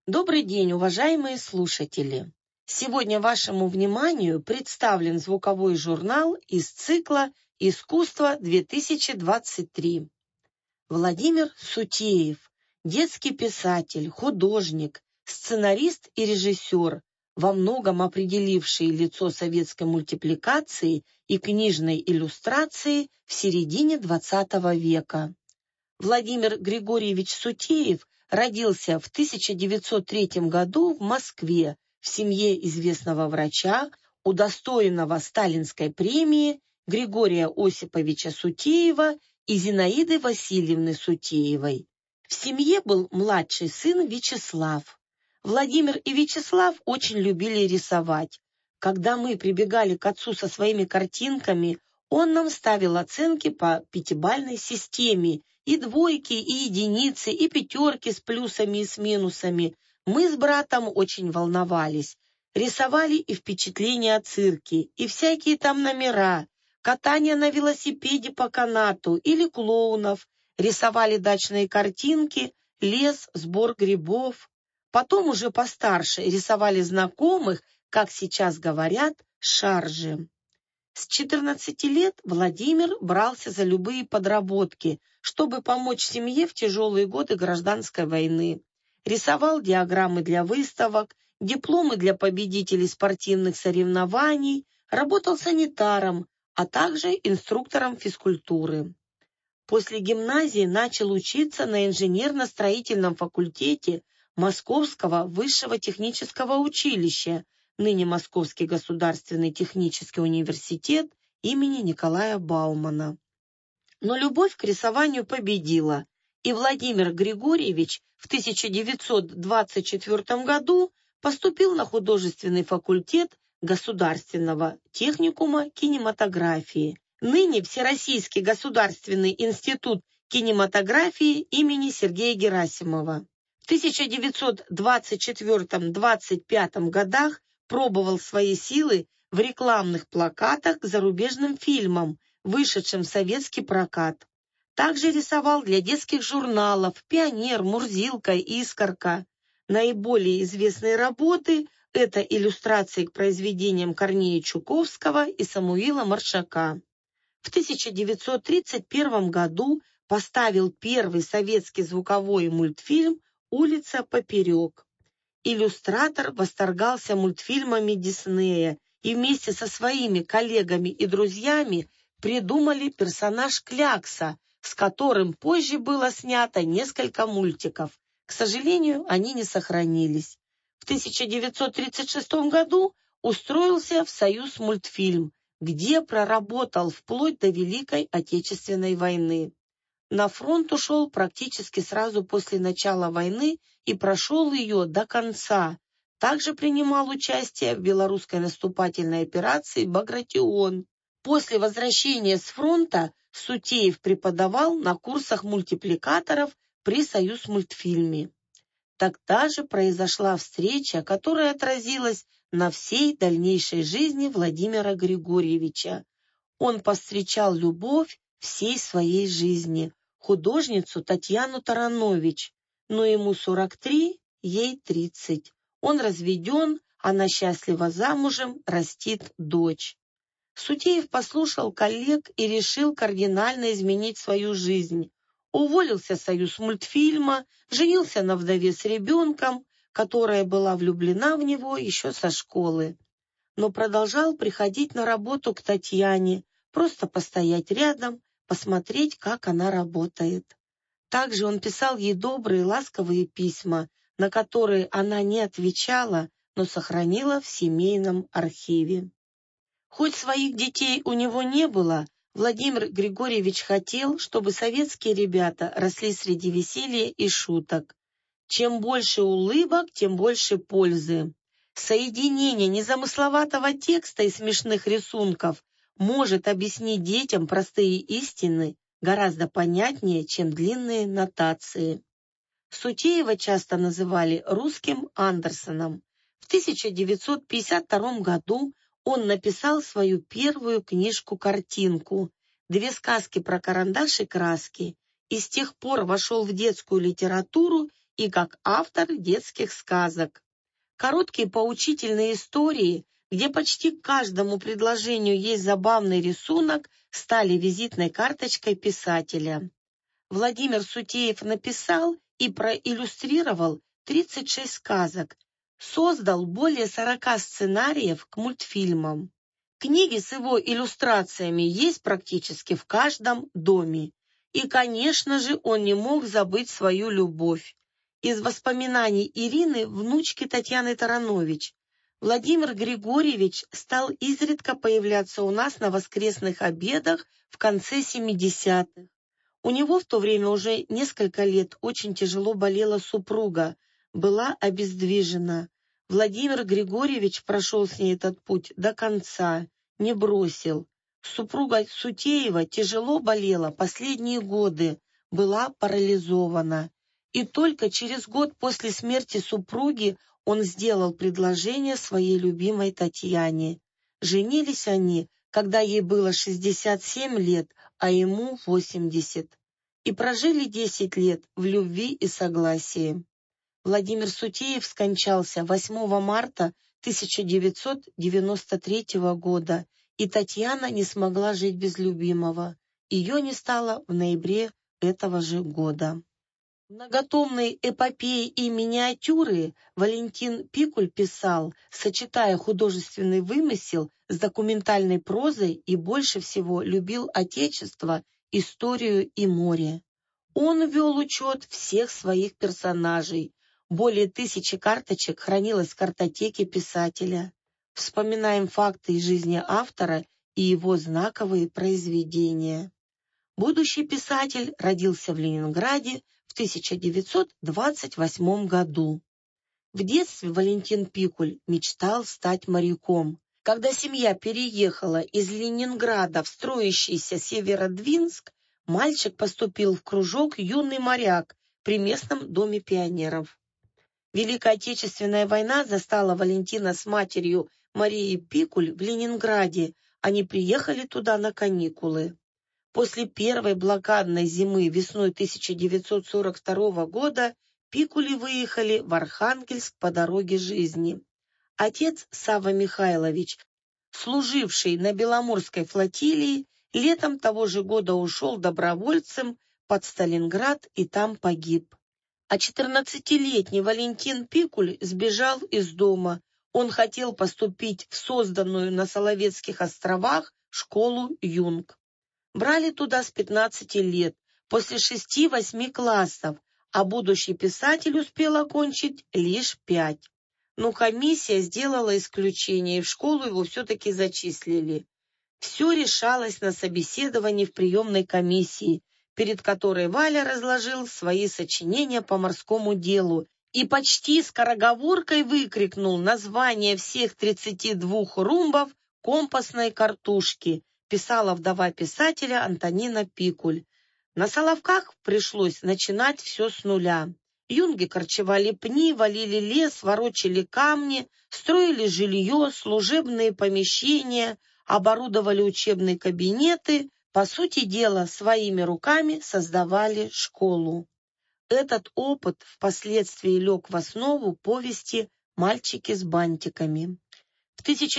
Добрый день, уважаемые слушатели! Сегодня вашему вниманию представлен звуковой журнал из цикла «Искусство-2023». Владимир Сутеев, детский писатель, художник, сценарист и режиссер, во многом определивший лицо советской мультипликации и книжной иллюстрации в середине XX века. Владимир Григорьевич Сутеев родился в 1903 году в Москве в семье известного врача, удостоенного Сталинской премии Григория Осиповича Сутеева и Зинаиды Васильевны Сутеевой. В семье был младший сын Вячеслав. Владимир и Вячеслав очень любили рисовать. Когда мы прибегали к отцу со своими картинками, он нам ставил оценки по пятибалльной системе, и двойки, и единицы, и пятерки с плюсами и с минусами. Мы с братом очень волновались. Рисовали и впечатления о цирке, и всякие там номера, катание на велосипеде по канату или клоунов. Рисовали дачные картинки, лес, сбор грибов. Потом уже постарше рисовали знакомых, как сейчас говорят, шаржи. С 14 лет Владимир брался за любые подработки, чтобы помочь семье в тяжелые годы гражданской войны. Рисовал диаграммы для выставок, дипломы для победителей спортивных соревнований, работал санитаром, а также инструктором физкультуры. После гимназии начал учиться на инженерно-строительном факультете Московского высшего технического училища, ныне Московский государственный технический университет имени Николая Баумана. Но любовь к рисованию победила, и Владимир Григорьевич в 1924 году поступил на художественный факультет Государственного техникума кинематографии, ныне Всероссийский государственный институт кинематографии имени Сергея Герасимова. В 1924-25 годах пробовал свои силы в рекламных плакатах к зарубежным фильмам, вышедшим в советский прокат. Также рисовал для детских журналов «Пионер», «Мурзилка», «Искорка». Наиболее известные работы – это иллюстрации к произведениям Корнея Чуковского и Самуила Маршака. В 1931 году поставил первый советский звуковой мультфильм «Улица поперек». Иллюстратор восторгался мультфильмами Диснея и вместе со своими коллегами и друзьями придумали персонаж Клякса, с которым позже было снято несколько мультиков. К сожалению, они не сохранились. В 1936 году устроился в Союзмультфильм, где проработал вплоть до Великой Отечественной войны. На фронт ушел практически сразу после начала войны и прошел ее до конца. Также принимал участие в белорусской наступательной операции «Багратион». После возвращения с фронта Сутеев преподавал на курсах мультипликаторов при Союзмультфильме. Тогда же произошла встреча, которая отразилась на всей дальнейшей жизни Владимира Григорьевича. Он повстречал любовь всей своей жизни, художницу Татьяну Таранович, но ему 43, ей 30. Он разведен, она счастлива замужем, растит дочь. Сутеев послушал коллег и решил кардинально изменить свою жизнь. Уволился с Союзмультфильма, женился на вдове с ребенком, которая была влюблена в него еще со школы. Но продолжал приходить на работу к Татьяне, просто постоять рядом, посмотреть, как она работает. Также он писал ей добрые, ласковые письма, на которые она не отвечала, но сохранила в семейном архиве. Хоть своих детей у него не было, Владимир Григорьевич хотел, чтобы советские ребята росли среди веселья и шуток. Чем больше улыбок, тем больше пользы. Соединение незамысловатого текста и смешных рисунков может объяснить детям простые истины гораздо понятнее, чем длинные нотации. Сутеева часто называли русским Андерсоном. В 1952 году он написал свою первую книжку-картинку «Две сказки про карандаш и краски» и с тех пор вошел в детскую литературу и как автор детских сказок. Короткие поучительные истории, где почти к каждому предложению есть забавный рисунок, стали визитной карточкой писателя. Владимир Сутеев написал и проиллюстрировал 36 сказок, создал более 40 сценариев к мультфильмам. Книги с его иллюстрациями есть практически в каждом доме. И, конечно же, он не мог забыть свою любовь. Из воспоминаний Ирины, внучки Татьяны Таранович, Владимир Григорьевич стал изредка появляться у нас на воскресных обедах в конце 70-х. У него в то время уже несколько лет очень тяжело болела супруга, была обездвижена. Владимир Григорьевич прошел с ней этот путь до конца, не бросил. Супруга Сутеева тяжело болела последние годы, была парализована. И только через год после смерти супруги он сделал предложение своей любимой Татьяне. Женились они, когда ей было 67 лет, а ему 80. И прожили 10 лет в любви и согласии. Владимир Сутеев скончался 8 марта 1993 года, и Татьяна не смогла жить без любимого. Ее не стало в ноябре этого же года. Многотомные эпопеи и миниатюры Валентин Пикуль писал, сочетая художественный вымысел с документальной прозой, и больше всего любил Отечество, историю и море. Он вел учет всех своих персонажей. Более 1000 карточек хранилось в картотеке писателя. Вспоминаем факты из жизни автора и его знаковые произведения. Будущий писатель родился в Ленинграде в 1928 году. В детстве Валентин Пикуль мечтал стать моряком. Когда семья переехала из Ленинграда в строящийся Северодвинск, мальчик поступил в кружок «Юный моряк» при местном доме пионеров. Великая Отечественная война застала Валентина с матерью Марией Пикуль в Ленинграде. Они приехали туда на каникулы. После первой блокадной зимы весной 1942 года Пикули выехали в Архангельск по дороге жизни. Отец Савва Михайлович, служивший на Беломорской флотилии, летом того же года ушел добровольцем под Сталинград и там погиб. А 14-летний Валентин Пикуль сбежал из дома. Он хотел поступить в созданную на Соловецких островах школу «Юнг». Брали туда с 15 лет, после 6-8 классов, а будущий писатель успел окончить лишь 5. Но комиссия сделала исключение, и в школу его все-таки зачислили. Все решалось на собеседовании в приемной комиссии, перед которой Валя разложил свои сочинения по морскому делу и почти скороговоркой выкрикнул название всех 32 румбов компасной картушки, писала вдова писателя Антонина Пикуль. На Соловках пришлось начинать все с нуля. Юнги корчевали пни, валили лес, ворочали камни, строили жилье, служебные помещения, оборудовали учебные кабинеты, по сути дела, своими руками создавали школу. Этот опыт впоследствии лег в основу повести «Мальчики с бантиками». В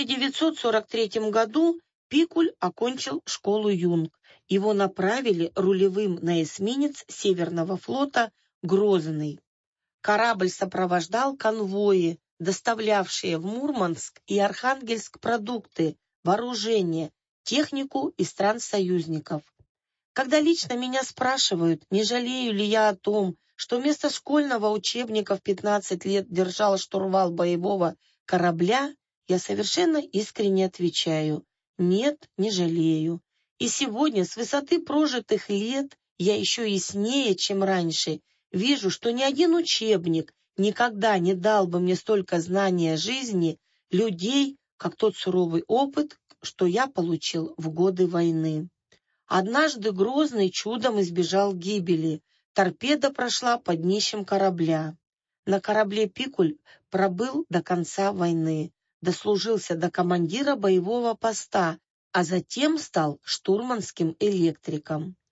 1943 году Пикуль окончил школу «Юнг». Его направили рулевым на эсминец Северного флота «Грозный». Корабль сопровождал конвои, доставлявшие в Мурманск и Архангельск продукты, вооружение, технику из стран-союзников. Когда лично меня спрашивают, не жалею ли я о том, что вместо школьного учебника в 15 лет держал штурвал боевого корабля, я совершенно искренне отвечаю: нет, не жалею. И сегодня, с высоты прожитых лет, я еще яснее, чем раньше, вижу, что ни один учебник никогда не дал бы мне столько знания жизни, людей, как тот суровый опыт, что я получил в годы войны. Однажды Грозный чудом избежал гибели. Торпеда прошла под днищем корабля. На корабле Пикуль пробыл до конца войны, дослужился до командира боевого поста, а затем стал штурманским электриком.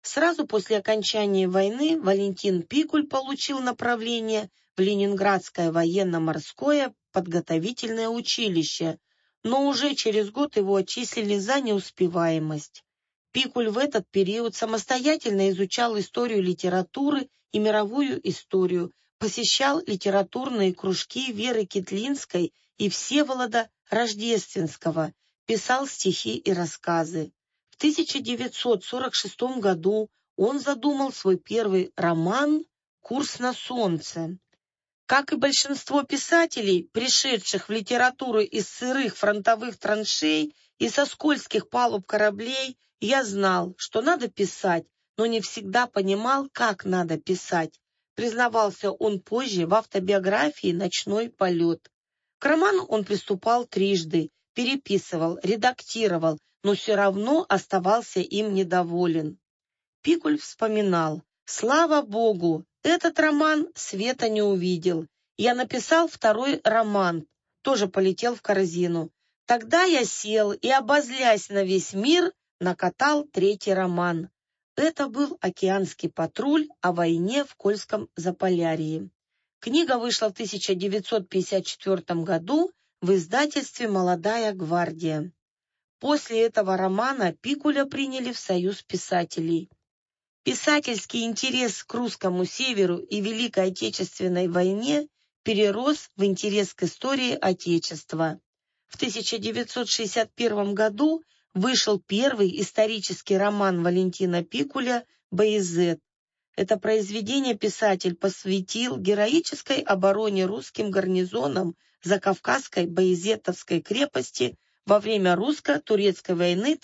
Сразу после окончания войны Валентин Пикуль получил направление в Ленинградское военно-морское подготовительное училище, но уже через год его отчислили за неуспеваемость. Пикуль в этот период самостоятельно изучал историю литературы и мировую историю, посещал литературные кружки Веры Китлинской и Всеволода Рождественского, писал стихи и рассказы. В 1946 году он задумал свой первый роман «Курс на солнце». Как и большинство писателей, пришедших в литературу из сырых фронтовых траншей и со скользких палуб кораблей, я знал, что надо писать, но не всегда понимал, как надо писать, признавался он позже в автобиографии «Ночной полет». К роману он приступал трижды, переписывал, редактировал, но все равно оставался им недоволен. Пикуль вспоминал: «Слава Богу, этот роман света не увидел. Я написал второй роман, тоже полетел в корзину. Тогда я сел и, обозлясь на весь мир, накатал третий роман. Это был «Океанский патруль» о войне в Кольском Заполярье. Книга вышла в 1954 году в издательстве «Молодая гвардия». После этого романа Пикуля приняли в Союз писателей. Писательский интерес к русскому северу и Великой Отечественной войне перерос в интерес к истории Отечества. В 1961 году вышел первый исторический роман Валентина Пикуля «Боязет». Это произведение писатель посвятил героической обороне русским гарнизоном Закавказской Боязетовской крепости во время русско-турецкой войны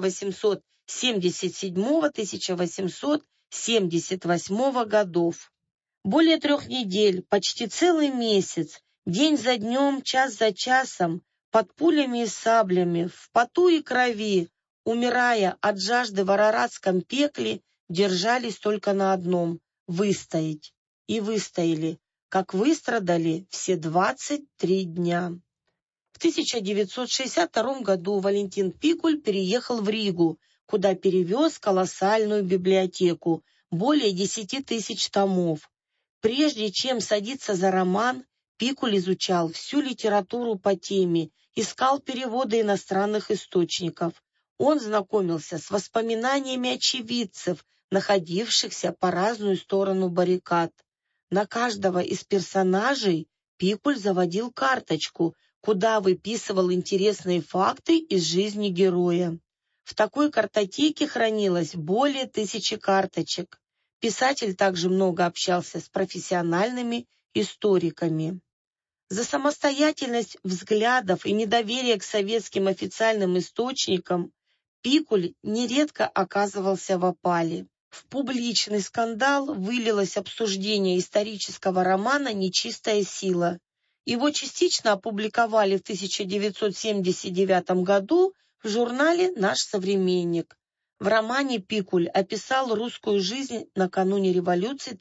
1877-1878 годов. Более 3 недель, почти целый месяц, день за днем, час за часом, под пулями и саблями, в поту и крови, умирая от жажды в араратском пекле, держались только на одном — выстоять. И выстояли, как выстрадали все 23 дня. В 1962 году Валентин Пикуль переехал в Ригу, куда перевез колоссальную библиотеку, более 10 тысяч томов. Прежде чем садиться за роман, Пикуль изучал всю литературу по теме, искал переводы иностранных источников. Он знакомился с воспоминаниями очевидцев, находившихся по разную сторону баррикад. На каждого из персонажей Пикуль заводил карточку, куда выписывал интересные факты из жизни героя. В такой картотеке хранилось более 1000 карточек. Писатель также много общался с профессиональными историками. За самостоятельность взглядов и недоверие к советским официальным источникам Пикуль нередко оказывался в опале. В публичный скандал вылилось обсуждение исторического романа «Нечистая сила». Его частично опубликовали в 1979 году в журнале «Наш современник». В романе Пикуль описал русскую жизнь накануне революции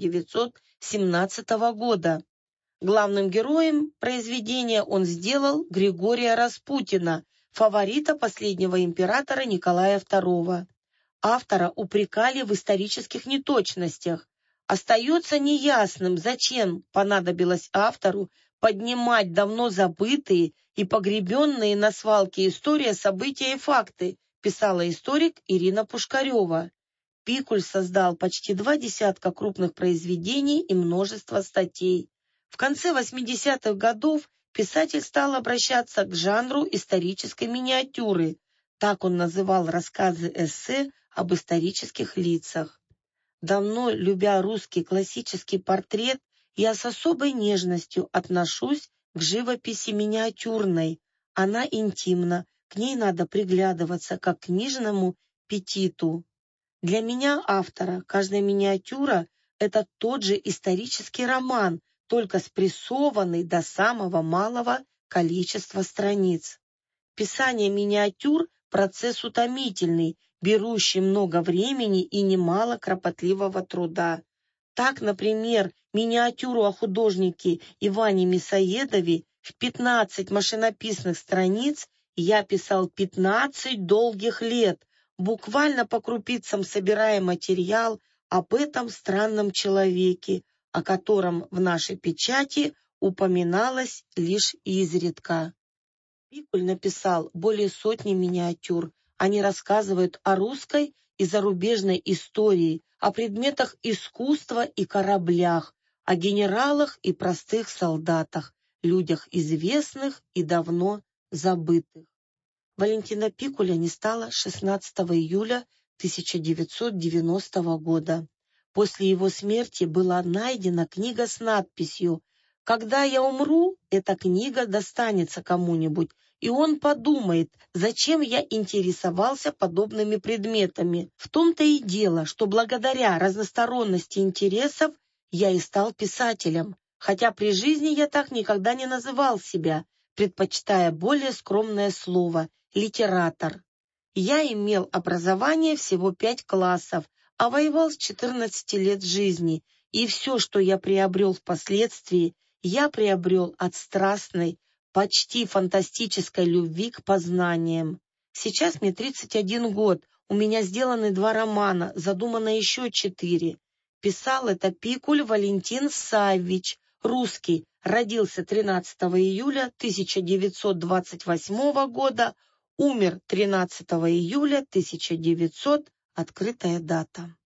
1917 года. Главным героем произведения он сделал Григория Распутина, фаворита последнего императора Николая II. Автора упрекали в исторических неточностях. Остается неясным, зачем понадобилось автору поднимать давно забытые и погребенные на свалке истории, события и факты, писала историк Ирина Пушкарева. Пикуль создал почти 20 крупных произведений и множество статей. В конце 80-х годов писатель стал обращаться к жанру исторической миниатюры. Так он называл рассказы-эссе об исторических лицах. Давно любя русский классический портрет, я с особой нежностью отношусь к живописи миниатюрной. Она интимна, к ней надо приглядываться, как к книжному петиту. Для меня, автора, каждая миниатюра — это тот же исторический роман, только спрессованный до самого малого количества страниц. Писание миниатюр — процесс утомительный, берущий много времени и немало кропотливого труда. Так, например, миниатюру о художнике Иване Мясоедове в 15 машинописных страниц я писал 15 долгих лет. буквально по крупицам собирая материал об этом странном человеке, о котором в нашей печати упоминалось лишь изредка. Пикуль написал более сотни миниатюр. Они рассказывают о русской и зарубежной истории, о предметах искусства и кораблях, о генералах и простых солдатах, людях известных и давно забытых. Валентина Пикуля не стало 16 июля 1990 года. После его смерти была найдена книга с надписью «Когда я умру, эта книга достанется кому-нибудь, и он подумает, зачем я интересовался подобными предметами». В том-то и дело, что благодаря разносторонности интересов я и стал писателем, хотя при жизни я так никогда не называл себя, предпочитая более скромное слово «литератор». Я имел образование всего 5 классов, а воевал с 14 лет жизни, и все, что я приобрел впоследствии, я приобрел от страстной, почти фантастической любви к познаниям. Сейчас мне 31 год, у меня сделаны 2 романа, задумано еще 4. Писал это Пикуль Валентин Саввич, русский, родился 13 июля 1928 года, умер 13 июля 1900, открытая дата.